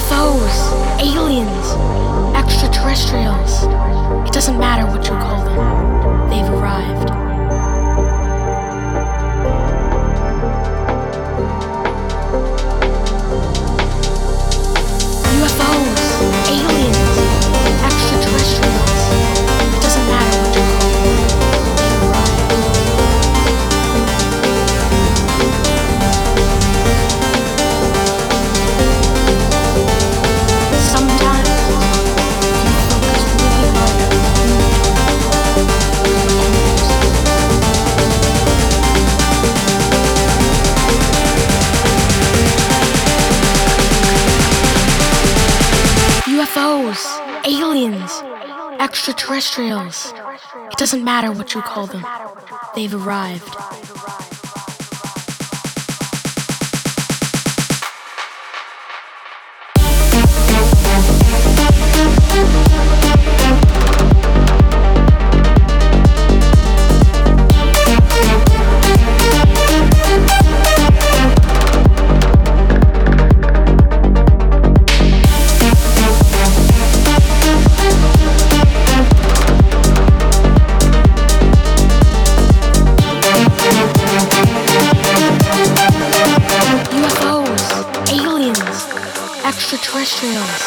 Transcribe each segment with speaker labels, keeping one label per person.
Speaker 1: UFOs, aliens, extraterrestrials. It doesn't matter what you call them. They've arrived. UFOs, aliens, extraterrestrials. It doesn't matter what you call them. They've arrived. Sometimes you focus really hard UFOs, aliens, extraterrestrials. It doesn't matter what you call them. They've arrived. Extraterrestrials.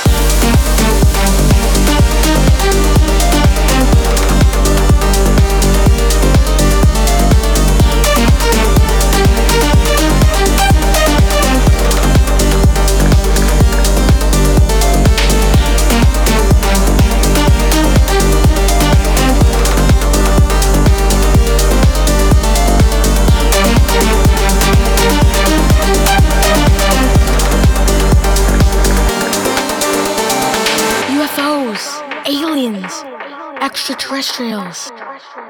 Speaker 1: UFOs, aliens, extraterrestrials.